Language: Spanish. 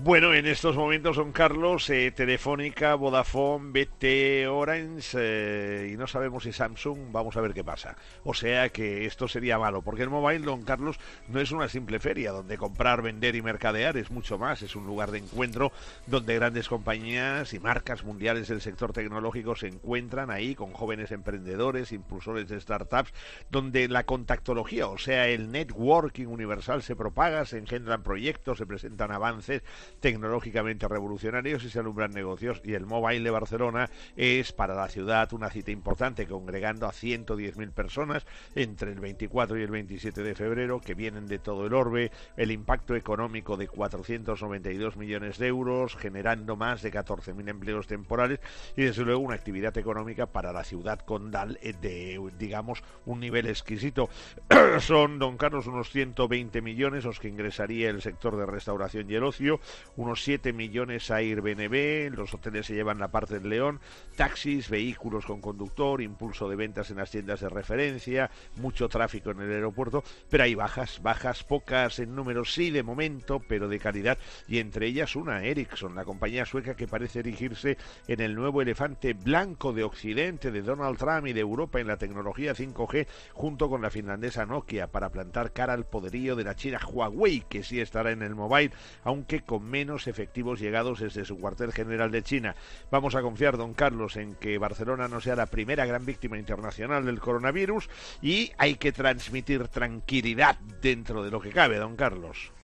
Bueno, en estos momentos, don Carlos, Telefónica, Vodafone, BT, Orange, y no sabemos si Samsung, vamos a ver qué pasa. O sea que esto sería malo, porque el mobile, don Carlos, no es una simple feria donde comprar, vender y mercadear, es mucho más, es un lugar de encuentro donde grandes compañías y marcas mundiales del sector tecnológico se encuentran ahí con jóvenes emprendedores, impulsores de startups, donde la contactología, o sea, el networking universal se propaga, se engendran proyectos, se presentan avances tecnológicamente revolucionarios y se alumbran negocios. Y el Mobile de Barcelona es para la ciudad una cita importante, congregando a 110.000 personas entre el 24 y el 27 de febrero, que vienen de todo el orbe. El impacto económico de 492 millones de euros, generando más de 14.000 empleos temporales y desde luego una actividad económica para la ciudad condal de, digamos, un nivel exquisito. Son, don Carlos, unos 120 millones los que ingresaría el sector de restauración y el ocio, unos 7 millones a Airbnb, los hoteles se llevan la parte del león, taxis, vehículos con conductor, impulso de ventas en las tiendas de referencia, mucho tráfico en el aeropuerto, pero hay bajas, pocas en número sí de momento, pero de calidad, y entre ellas una Ericsson, la compañía sueca que parece erigirse en el nuevo elefante blanco de Occidente, de Donald Trump y de Europa en la tecnología 5G, junto con la finlandesa Nokia, para plantar cara al poderío de la china Huawei, que sí estará en el mobile, aunque con menos efectivos llegados desde su cuartel general de China. Vamos a confiar, don Carlos, en que Barcelona no sea la primera gran víctima internacional del coronavirus, y hay que transmitir tranquilidad dentro de lo que cabe, don Carlos.